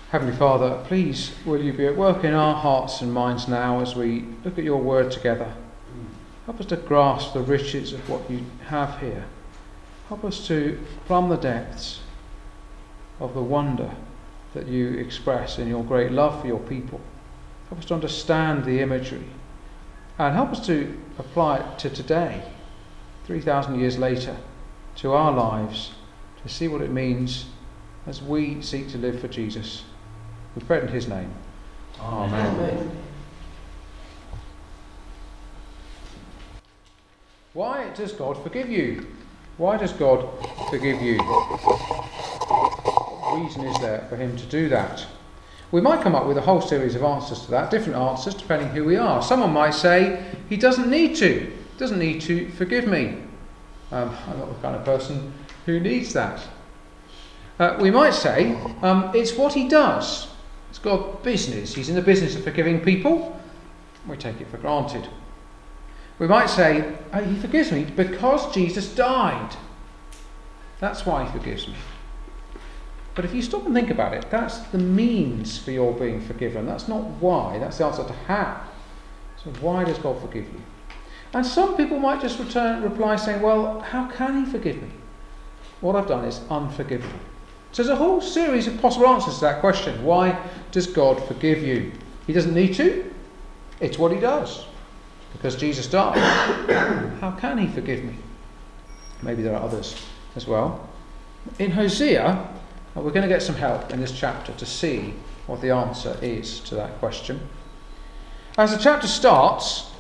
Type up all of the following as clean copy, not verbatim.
Heavenly Father, please will you be at work in our hearts and minds now as we look at your word together. Help us to grasp the riches of what you have here. Help us to plumb the depths of the wonder that you express in your great love for your people. Help us to understand the imagery and help us to apply it to today, 3,000 years later, to our lives, to see what it means as we seek to live for Jesus. We pray in his name. Amen. Amen. Why does God forgive you? Why does God forgive you? What reason is there for him to do that? We might come up with a whole series of answers to that, different answers depending who we are. Someone might say, he doesn't need to forgive me. I'm not the kind of person who needs that. We might say, it's what he does. It's God's business. He's in the business of forgiving people. We take it for granted. We might say, he forgives me because Jesus died. That's why he forgives me. But if you stop and think about it, that's the means for your being forgiven. That's not why. That's the answer to how. So why does God forgive you? And some people might just reply saying, well, how can he forgive me? What I've done is unforgivable. So there's a whole series of possible answers to that question. Why does God forgive you? He doesn't need to. It's what he does. Because Jesus died. How can he forgive me? Maybe there are others as well. In Hosea, we're going to get some help in this chapter to see what the answer is to that question. As the chapter starts,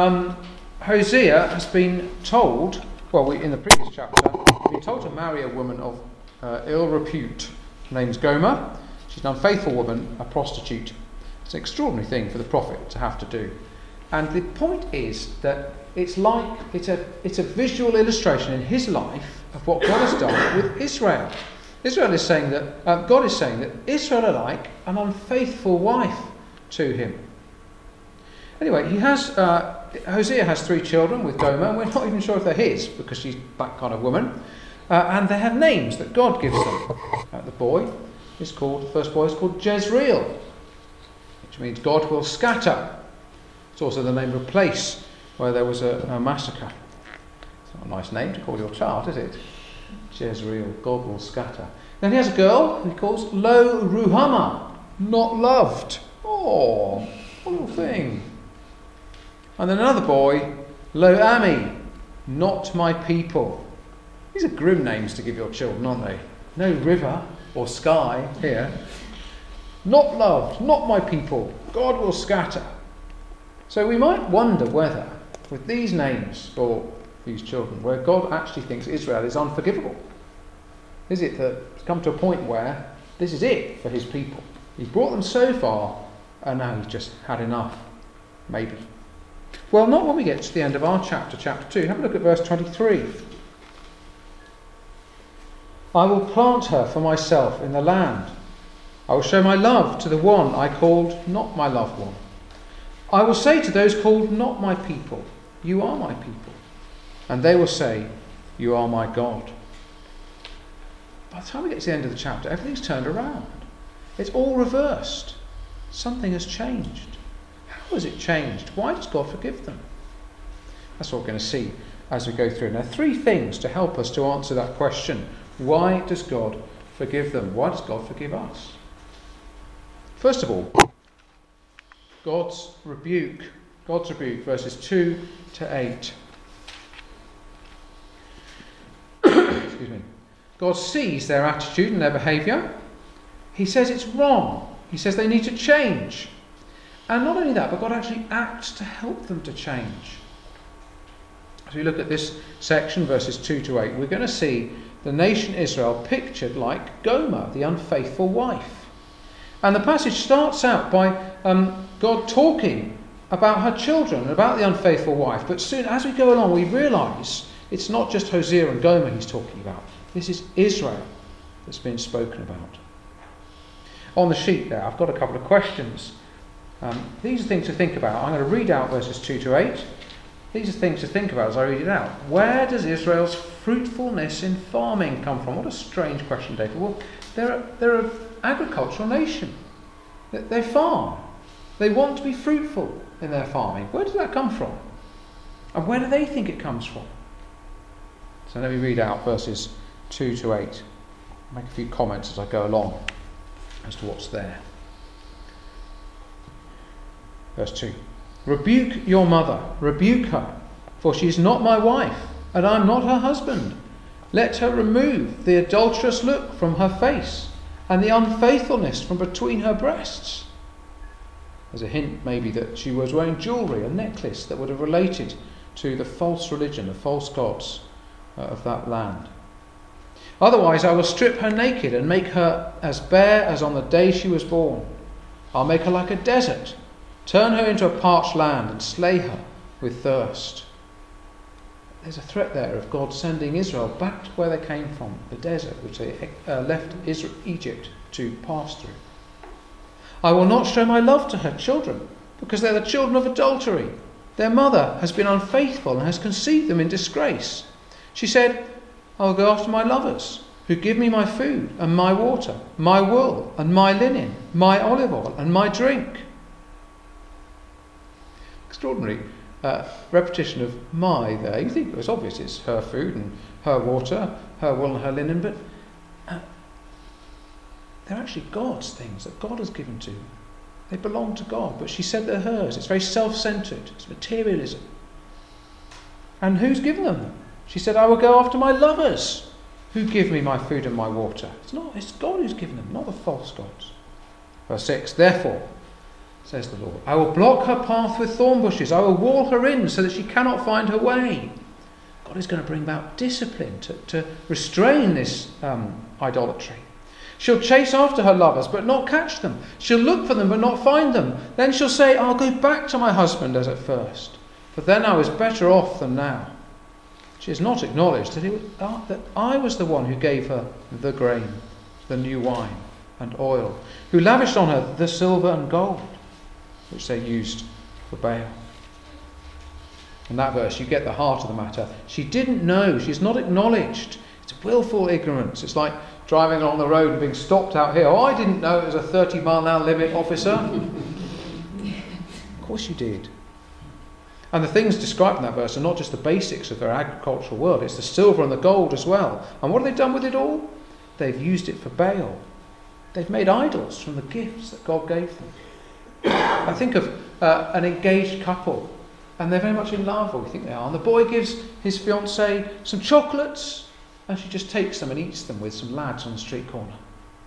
Hosea has been told, in the previous chapter, he's been told to marry a woman of ill repute. Her name's Gomer. She's an unfaithful woman, a prostitute. It's an extraordinary thing for the prophet to have to do. And the point is that it's a visual illustration in his life of what God has done with Israel. God is saying that Israel are like an unfaithful wife to him. Anyway, Hosea has 3 children with Gomer, and we're not even sure if they're his because she's that kind of woman. And they have names that God gives them. The first boy is called Jezreel, which means God will scatter. It's also the name of a place where there was a massacre. It's not a nice name to call your child, is it? Jezreel, God will scatter. Then he has a girl who he calls Lo Ruhamah, not loved. Oh, what a little thing. And then another boy, Lo Ami, not my people. These are grim names to give your children, aren't they? No river or sky here. Not loved, not my people. God will scatter. So we might wonder whether, with these names for these children, where God actually thinks Israel is unforgivable. Is it that it's come to a point where this is it for his people? He's brought them so far, and now he's just had enough. Maybe. Well, not when we get to the end of our chapter 2. Have a look at verse 23. I will plant her for myself in the land. I will show my love to the one I called not my loved one. I will say to those called not my people, you are my people. And they will say, you are my God. By the time we get to the end of the chapter, everything's turned around. It's all reversed. Something has changed. How has it changed? Why does God forgive them? That's what we're going to see as we go through. Now, 3 things to help us to answer that question. Why does God forgive them? Why does God forgive us? First of all, God's rebuke, verses 2 to 8. Excuse me. God sees their attitude and their behaviour. He says it's wrong. He says they need to change. And not only that, but God actually acts to help them to change. As we look at this section, verses 2 to 8, we're going to see the nation Israel pictured like Gomer, the unfaithful wife. And the passage starts out by God talking about her children and about the unfaithful wife. But soon, as we go along, we realise it's not just Hosea and Gomer he's talking about. This is Israel that's been spoken about. On the sheet there, I've got a couple of questions. These are things to think about. I'm going to read out verses 2 to 8. These are things to think about as I read it out. Where does Israel's fruitfulness in farming come from? What a strange question, David. Well, they're an agricultural nation. They farm. They want to be fruitful in their farming. Where does that come from? And where do they think it comes from? So let me read out verses 2 to 8. I'll make a few comments as I go along as to what's there. Verse 2. Rebuke your mother, rebuke her, for she is not my wife, and I am not her husband. Let her remove the adulterous look from her face, and the unfaithfulness from between her breasts. There's a hint maybe that she was wearing jewellery, a necklace that would have related to the false religion, the false gods of that land. Otherwise I will strip her naked and make her as bare as on the day she was born. I'll make her like a desert, turn her into a parched land, and slay her with thirst. There's a threat there of God sending Israel back to where they came from, the desert, which they left Egypt to pass through. I will not show my love to her children, because they're the children of adultery. Their mother has been unfaithful and has conceived them in disgrace. She said, I will go after my lovers, who give me my food and my water, my wool and my linen, my olive oil and my drink. Extraordinary repetition of my there. You think it was obvious it's her food and her water, her wool and her linen, but they're actually God's things that God has given to them. They belong to God, but she said they're hers. It's very self-centred. It's materialism. And who's given them? She said, I will go after my lovers who give me my food and my water. It's God who's given them, not the false gods. Verse 6, therefore, says the Lord, I will block her path with thorn bushes. I will wall her in so that she cannot find her way. God is going to bring about discipline to restrain this idolatry. She'll chase after her lovers but not catch them. She'll look for them but not find them. Then she'll say, I'll go back to my husband as at first, for then I was better off than now. She has not acknowledged that I was the one who gave her the grain, the new wine and oil, who lavished on her the silver and gold, which they used for Baal. In that verse, you get the heart of the matter. She didn't know. She's not acknowledged. It's willful ignorance. It's like driving along the road and being stopped out here. Oh, I didn't know it was a 30-mile-an-hour limit, officer. Of course you did. And the things described in that verse are not just the basics of their agricultural world. It's the silver and the gold as well. And what have they done with it all? They've used it for Baal. They've made idols from the gifts that God gave them. I think of an engaged couple, and they're very much in love, or we think they are. And the boy gives his fiancée some chocolates, and she just takes them and eats them with some lads on the street corner.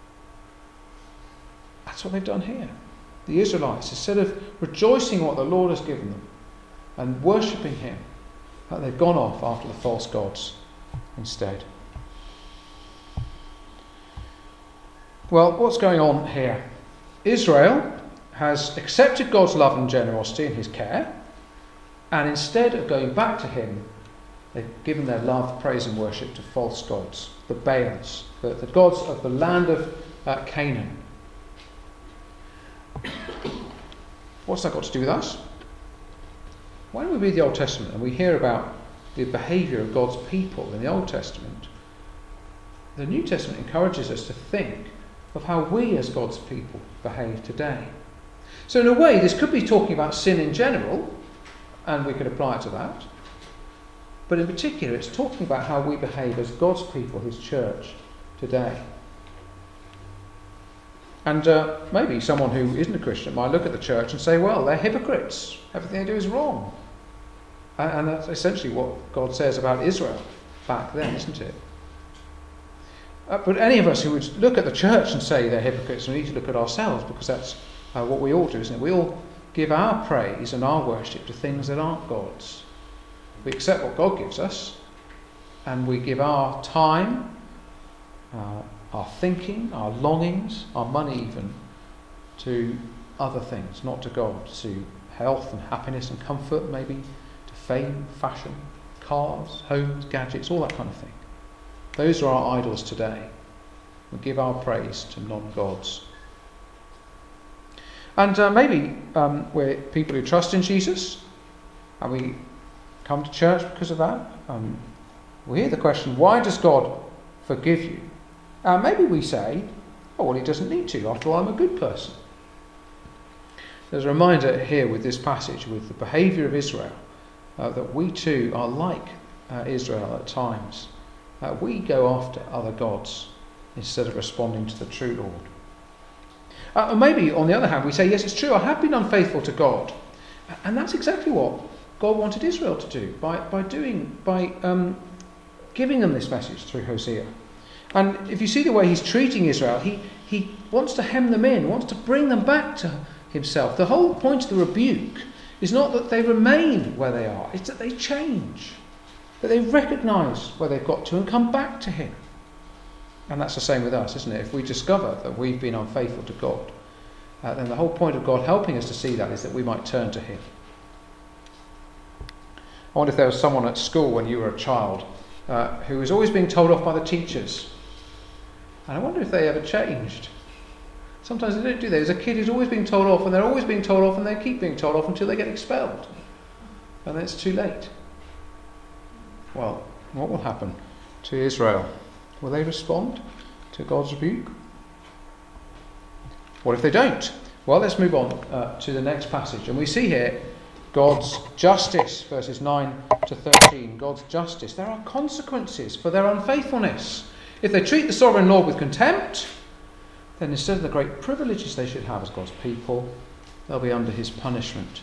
That's what they've done here. The Israelites, instead of rejoicing in what the Lord has given them and worshipping him, they've gone off after the false gods instead. Well, what's going on here? Israel has accepted God's love and generosity and his care, and instead of going back to him, they've given their love, praise and worship to false gods, the Baals, the gods of the land of Canaan. What's that got to do with us? When we read the Old Testament and we hear about the behaviour of God's people in the Old Testament, the New Testament encourages us to think of how we as God's people behave today. So in a way, this could be talking about sin in general, and we could apply it to that. But in particular, it's talking about how we behave as God's people, his church, today. And maybe someone who isn't a Christian might look at the church and say, well, they're hypocrites. Everything they do is wrong. And that's essentially what God says about Israel back then, isn't it? But any of us who would look at the church and say they're hypocrites, we need to look at ourselves, because that's what we all do, isn't it? We all give our praise and our worship to things that aren't God's. We accept what God gives us, and we give our time, our thinking, our longings, our money even, to other things, not to God, to health and happiness and comfort, maybe to fame, fashion, cars, homes, gadgets, all that kind of thing. Those are our idols today. We give our praise to non-gods. And maybe we're people who trust in Jesus, and we come to church because of that. We hear the question, why does God forgive you? Maybe we say, oh, well, he doesn't need to. After all, I'm a good person. There's a reminder here with this passage, with the behaviour of Israel, that we too are like Israel at times. We go after other gods instead of responding to the true Lord. Maybe, on the other hand, we say, yes, it's true, I have been unfaithful to God. And that's exactly what God wanted Israel to do by giving them this message through Hosea. And if you see the way he's treating Israel, he wants to hem them in, wants to bring them back to himself. The whole point of the rebuke is not that they remain where they are, it's that they change, that they recognise where they've got to and come back to him. And that's the same with us, isn't it? If we discover that we've been unfaithful to God, then the whole point of God helping us to see that is that we might turn to him. I wonder if there was someone at school when you were a child who was always being told off by the teachers. And I wonder if they ever changed. Sometimes they don't do that. There's a kid who's always being told off, and they're always being told off, and they keep being told off until they get expelled. And then it's too late. Well, what will happen to Israel? Will they respond to God's rebuke? What if they don't? Well, let's move on to the next passage. And we see here God's justice, verses 9 to 13. God's justice. There are consequences for their unfaithfulness. If they treat the sovereign Lord with contempt, then instead of the great privileges they should have as God's people, they'll be under his punishment.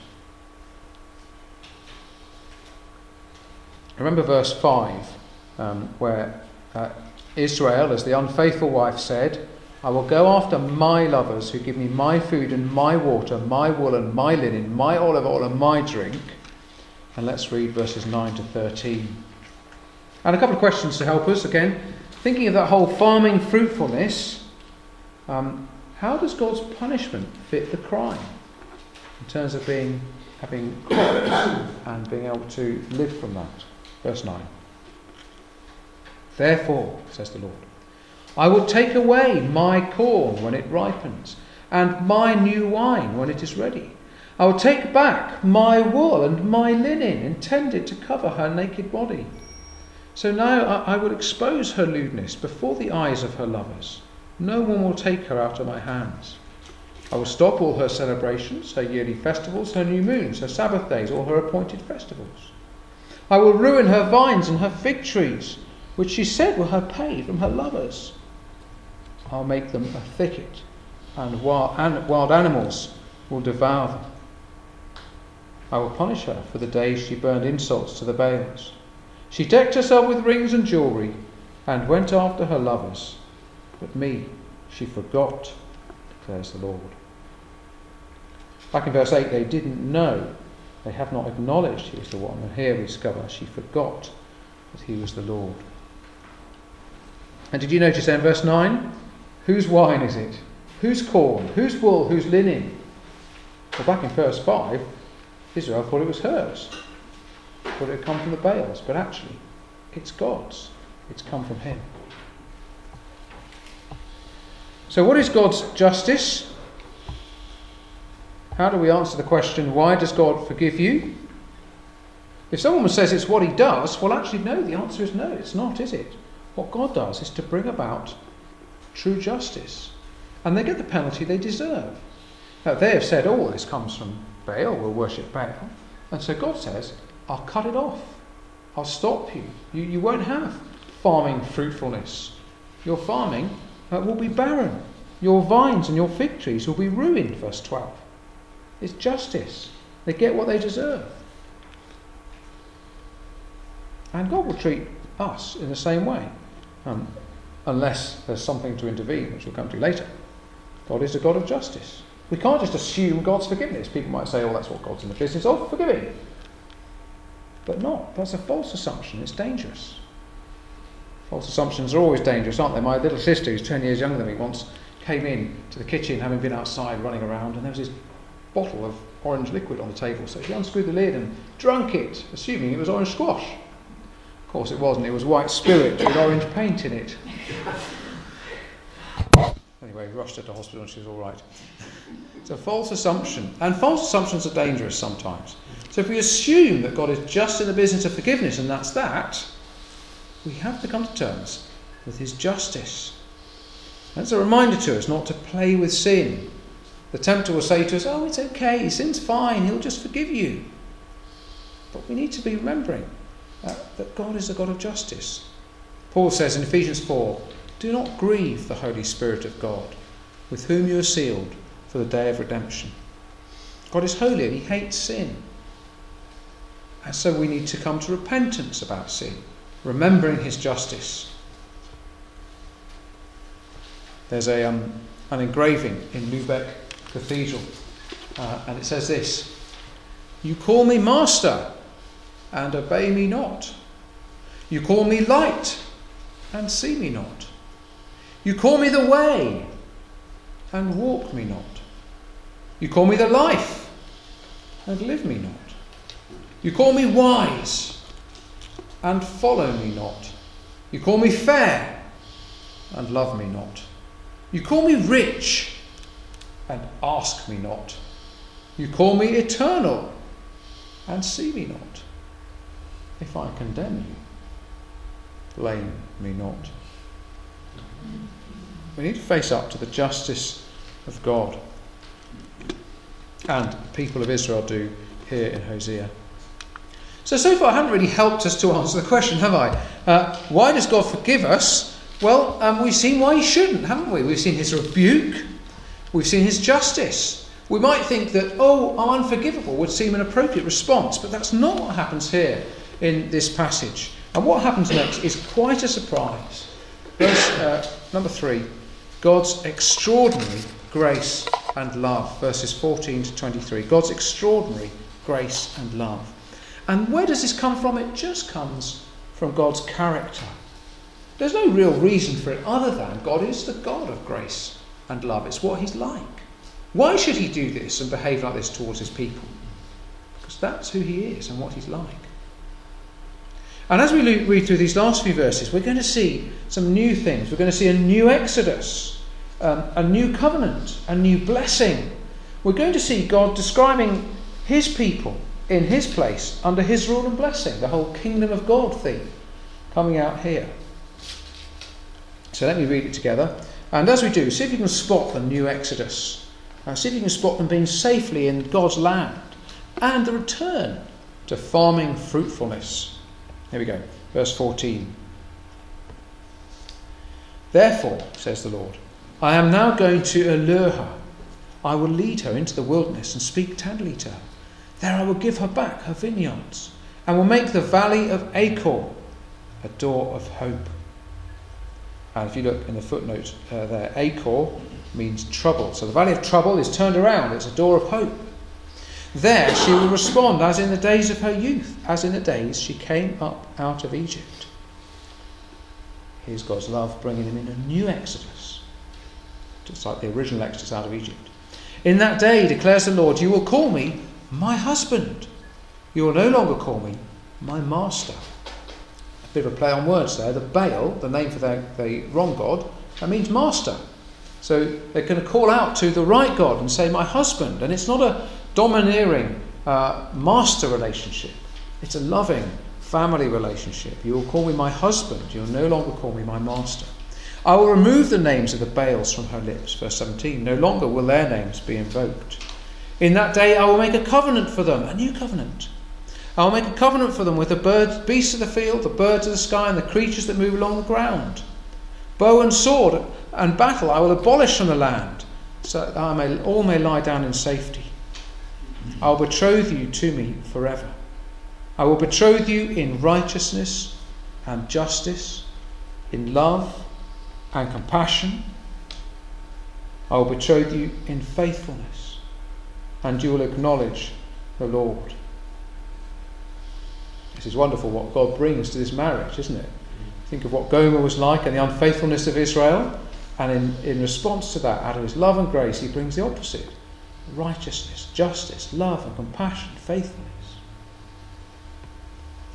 Remember verse 5, where Israel, as the unfaithful wife, said, I will go after my lovers who give me my food and my water, my wool and my linen, my olive oil and my drink. And let's read verses 9 to 13. And a couple of questions to help us again. Thinking of that whole farming fruitfulness, how does God's punishment fit the crime in terms of having crops and being able to live from that? Verse 9. Therefore, says the Lord, I will take away my corn when it ripens, and my new wine when it is ready. I will take back my wool and my linen, intended to cover her naked body. So now I will expose her lewdness before the eyes of her lovers. No one will take her out of my hands. I will stop all her celebrations, her yearly festivals, her new moons, her Sabbath days, all her appointed festivals. I will ruin her vines and her fig trees, which she said were her pay from her lovers. I'll make them a thicket, and wild animals will devour them. I will punish her for the days she burned insults to the Baals. She decked herself with rings and jewellery, and went after her lovers. But me she forgot, declares the Lord. Back in verse 8, they didn't know. They have not acknowledged he was the one. And here we discover she forgot that he was the Lord. And did you notice then, verse 9? Whose wine is it? Whose corn? Whose wool? Whose linen? Well, back in verse 5, Israel thought it was hers. Thought it had come from the Baals. But actually, it's God's. It's come from him. So what is God's justice? How do we answer the question, why does God forgive you? If someone says it's what he does, well actually no, the answer is no, it's not, is it? What God does is to bring about true justice. And they get the penalty they deserve. Now, they have said, oh, this comes from Baal, we'll worship Baal. And so God says, I'll cut it off. I'll stop you. You won't have farming fruitfulness. Your farming will be barren. Your vines and your fig trees will be ruined, verse 12. It's justice. They get what they deserve. And God will treat us in the same way. Unless there's something to intervene, which we'll come to later. God is a God of justice. We can't just assume God's forgiveness. People might say, oh, that's what God's in the business of, forgiving. But not. That's a false assumption. It's dangerous. False assumptions are always dangerous, aren't they? My little sister, who's 10 years younger than me, once came in to the kitchen, having been outside running around, and there was this bottle of orange liquid on the table. So she unscrewed the lid and drank it, assuming it was orange squash. Of course it wasn't. It was white spirit with orange paint in it. Anyway, we rushed her to hospital and she was all right. It's a false assumption. And false assumptions are dangerous sometimes. So if we assume that God is just in the business of forgiveness and that's that, we have to come to terms with his justice. That's a reminder to us not to play with sin. The tempter will say to us, oh, it's okay, sin's fine, he'll just forgive you. But we need to be remembering that God is the God of justice. Paul says in Ephesians 4, do not grieve the Holy Spirit of God, with whom you are sealed for the day of redemption. God is holy and he hates sin. And so we need to come to repentance about sin, remembering his justice. There's an engraving in Lübeck Cathedral, and it says this: you call me master and obey me not. You call me light and see me not. You call me the way and walk me not. You call me the life and live me not. You call me wise and follow me not. You call me fair and love me not. You call me rich and ask me not. You call me eternal and see me not. If I condemn you, blame me not. We need to face up to the justice of God. And the people of Israel do here in Hosea. So far I haven't really helped us to answer the question, have I? Why does God forgive us? Well, we've seen why he shouldn't, haven't we? We've seen his rebuke. We've seen his justice. We might think that, I'm unforgivable would seem an appropriate response, but that's not what happens here in this passage. And what happens next is quite a surprise. Verse number 3, God's extraordinary grace and love. Verses 14 to 23. God's extraordinary grace and love. And where does this come from? It just comes from God's character. There's no real reason for it other than God is the God of grace and love. It's what he's like. Why should he do this and behave like this towards his people? Because that's who he is and what he's like. And as we read through these last few verses, we're going to see some new things. We're going to see a new exodus, a new covenant, a new blessing. We're going to see God describing his people in his place under his rule and blessing, the whole kingdom of God theme coming out here. So let me read it together. And as we do, see if you can spot the new exodus. See if you can spot them being safely in God's land and the return to farming fruitfulness. Here we go, verse 14. Therefore, says the Lord, I am now going to allure her. I will lead her into the wilderness and speak tenderly to her. There I will give her back her vineyards and will make the valley of Achor a door of hope. And if you look in the footnote there, Achor means trouble. So the valley of trouble is turned around. It's a door of hope. There she will respond as in the days of her youth, as in the days she came up out of Egypt. Here's God's love bringing him in a new exodus, just like the original exodus out of Egypt. In that day, declares the Lord, you will call me my husband. You will no longer call me my master. A bit of a play on words there. The Baal, the name for the wrong god, that means master. So they're going to call out to the right God and say, my husband. And it's not a domineering master relationship. It's a loving family relationship. You will call me my husband. You will no longer call me my master. I will remove the names of the Baals from her lips. Verse 17. No longer will their names be invoked. In that day I will make a covenant for them, a new covenant. I will make a covenant for them with the birds, beasts of the field, the birds of the sky, and the creatures that move along the ground. Bow and sword and battle I will abolish from the land, so that all may lie down in safety. I will betroth you to me forever. I will betroth you in righteousness and justice, in love and compassion. I will betroth you in faithfulness, and you will acknowledge the Lord. This is wonderful what God brings to this marriage, isn't it? Think of what Gomer was like and the unfaithfulness of Israel, and in response to that, out of his love and grace, he brings the opposite. Righteousness, justice, love and compassion, faithfulness.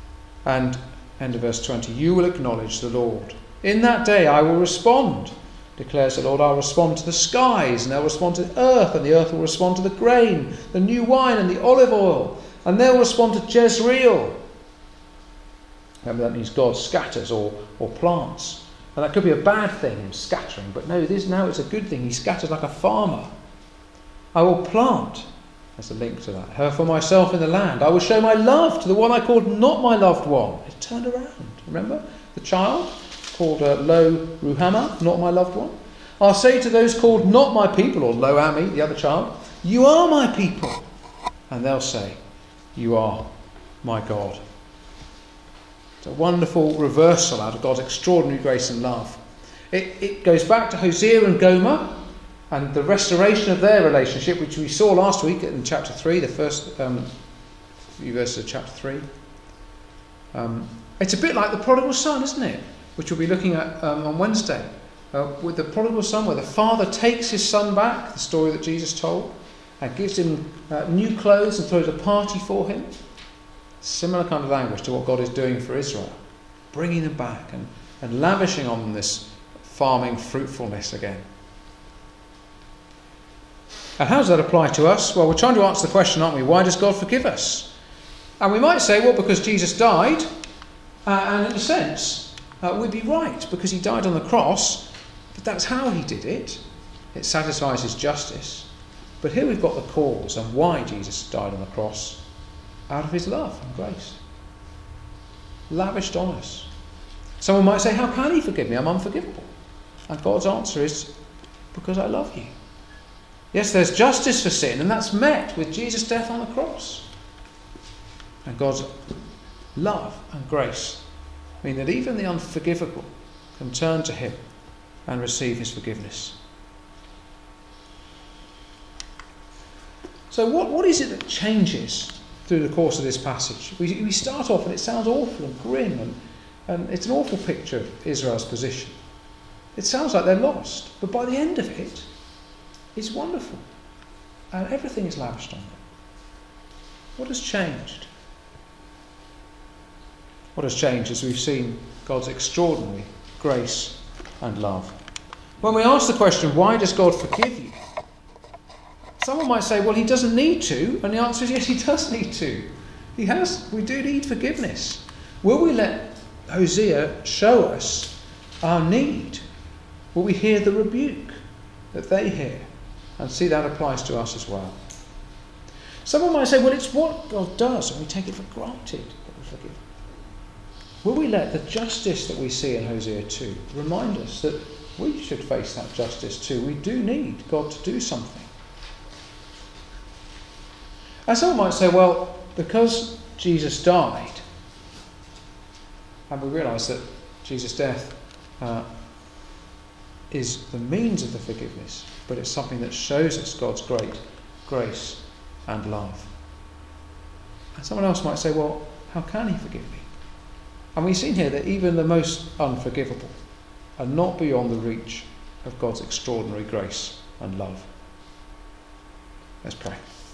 And end of verse 20, you will acknowledge the Lord. In that day I will respond, declares the Lord. I'll respond to the skies, and they'll respond to the earth, and the earth will respond to the grain, the new wine and the olive oil, and they'll respond to Jezreel. Remember, that means God scatters or plants. And that could be a bad thing, him scattering, but no, now it's a good thing. He scatters like a farmer. I will plant. There's a link to that. Her for myself in the land. I will show my love to the one I called not my loved one. It turned around. Remember the child called Lo Ruhamah, not my loved one. I'll say to those called not my people, or Lo Ami, the other child, you are my people. And they'll say, you are my God. It's a wonderful reversal out of God's extraordinary grace and love. It goes back to Hosea and Gomer and the restoration of their relationship, which we saw last week in chapter 3, the first few verses of chapter 3. It's a bit like the prodigal son, isn't it? Which we'll be looking at on Wednesday. With the prodigal son, where the father takes his son back, the story that Jesus told, and gives him new clothes and throws a party for him. Similar kind of language to what God is doing for Israel, bringing them back and lavishing on them this farming fruitfulness again. And how does that apply to us? Well, we're trying to answer the question, aren't we? Why does God forgive us? And we might say, well, because Jesus died, and in a sense, we'd be right, because he died on the cross, but that's how he did it. It satisfies his justice. But here we've got the cause and why Jesus died on the cross. Out of his love and grace. Lavished on us. Someone might say, how can he forgive me? I'm unforgivable. And God's answer is, because I love you. Yes, there's justice for sin, and that's met with Jesus' death on the cross. And God's love and grace mean that even the unforgivable can turn to him and receive his forgiveness. So what is it that changes through the course of this passage? We start off and it sounds awful and grim, and it's an awful picture of Israel's position. It sounds like they're lost, but by the end of it, it's wonderful. And everything is lavished on them. What has changed? What has changed is we've seen God's extraordinary grace and love. When we ask the question, why does God forgive you? Someone might say, well, he doesn't need to. And the answer is, yes, he does need to. We do need forgiveness. Will we let Hosea show us our need? Will we hear the rebuke that they hear and see that applies to us as well? Someone might say, well, it's what God does and we take it for granted that we forgive. Will we let the justice that we see in Hosea 2 remind us that we should face that justice too? We do need God to do something. And someone might say, well, because Jesus died, and we realise that Jesus' death is the means of the forgiveness, but it's something that shows us God's great grace and love. And someone else might say, well, how can he forgive me? And we've seen here that even the most unforgivable are not beyond the reach of God's extraordinary grace and love. Let's pray.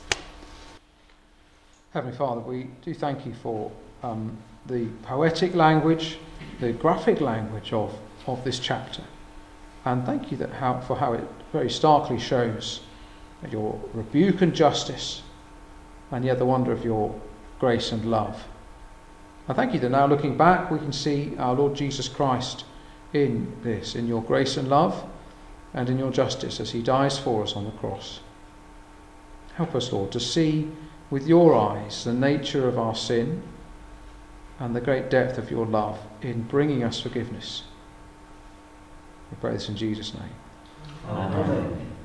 Heavenly Father, we do thank you for the poetic language, the graphic language of this chapter. And thank you for how it very starkly shows your rebuke and justice, and yet the wonder of your grace and love. I thank you that now looking back we can see our Lord Jesus Christ in this, in your grace and love and in your justice as he dies for us on the cross. Help us, Lord, to see with your eyes the nature of our sin and the great depth of your love in bringing us forgiveness. We pray this in Jesus' name. Amen.